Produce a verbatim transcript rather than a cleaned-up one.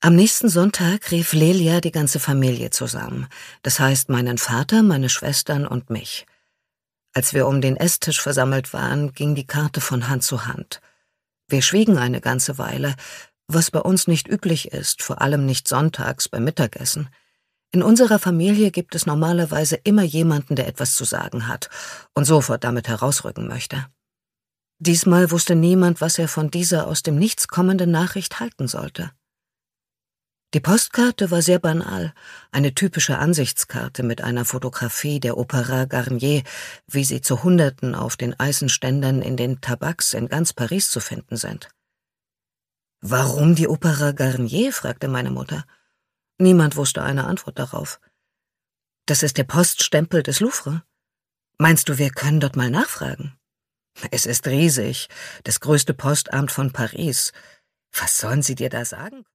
Am nächsten Sonntag rief Lelia die ganze Familie zusammen, das heißt meinen Vater, meine Schwestern und mich. Als wir um den Esstisch versammelt waren, ging die Karte von Hand zu Hand. Wir schwiegen eine ganze Weile, was bei uns nicht üblich ist, vor allem nicht sonntags beim Mittagessen. In unserer Familie gibt es normalerweise immer jemanden, der etwas zu sagen hat und sofort damit herausrücken möchte. Diesmal wusste niemand, was er von dieser aus dem Nichts kommenden Nachricht halten sollte. Die Postkarte war sehr banal, eine typische Ansichtskarte mit einer Fotografie der Opéra Garnier, wie sie zu Hunderten auf den Eisenständern in den Tabaks in ganz Paris zu finden sind. »Warum die Opéra Garnier?« fragte meine Mutter. Niemand wusste eine Antwort darauf. »Das ist der Poststempel des Louvre. Meinst du, wir können dort mal nachfragen?« »Es ist riesig, das größte Postamt von Paris. Was sollen sie dir da sagen?«